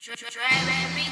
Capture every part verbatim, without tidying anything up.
Try, baby.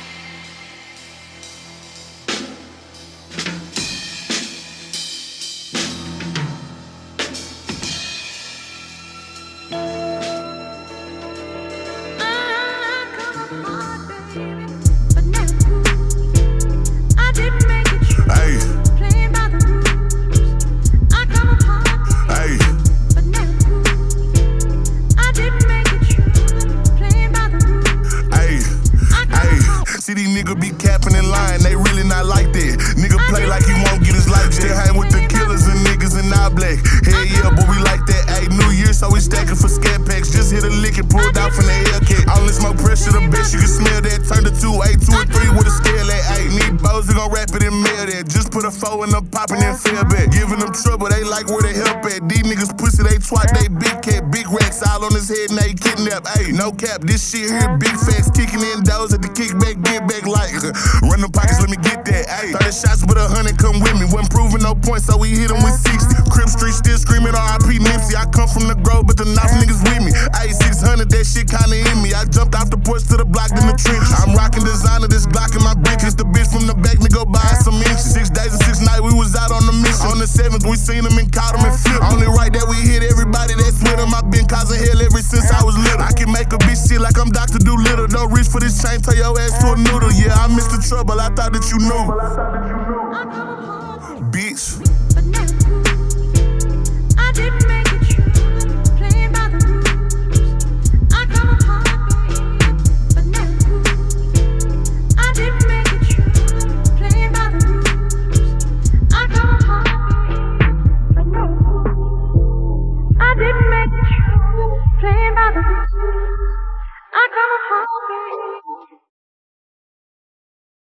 See these niggas be capping and lying, they really not like that. Nigga play like he won't get his life. Still hang with the killers and niggas in all black. Hell yeah, boy, we like that. Ayy, New Year, so we stacking for scat packs. Just hit a lick and pulled out from the Hellcat. Only smoke pressure, the best you can smell that. Turn to two, eight, two or three with a scale at. Ayy, need bows, we gon' wrap it and mail that. Just put a four in the poppin' and feel back. Giving them trouble, they like where they help at. These niggas pussy, they twat, they big cat, big racks all on his head and they kidnap. Ayy, no cap, this shit here, big facts, kicking in doors at the kickback, get back like. Run them pockets, let me get that. Ayy, thirty shots with a hundred, come with me. Wasn't proving no points, so we hit them with sixty. Crib Street still screaming R I P Nipsey. I come from the Grove, but the knife niggas with me. Ayy, six hundred, that shit kinda in me. I jumped off the porch to the block in the trenches. I'm rocking designer, this Glock in my brick. It's the bitch from the back, me go buy some inches. Six days and six nights, we was out on the mission. On the seventh, we seen them and caught them and flipped. Only right that we hit everybody that's with them. I been causing hell ever since I was little. I can make a bitch shit like I'm Doctor Doolittle. Don't reach for this chain, tell your ass to a noodle. Yeah, I missed the trouble, I thought that you knew.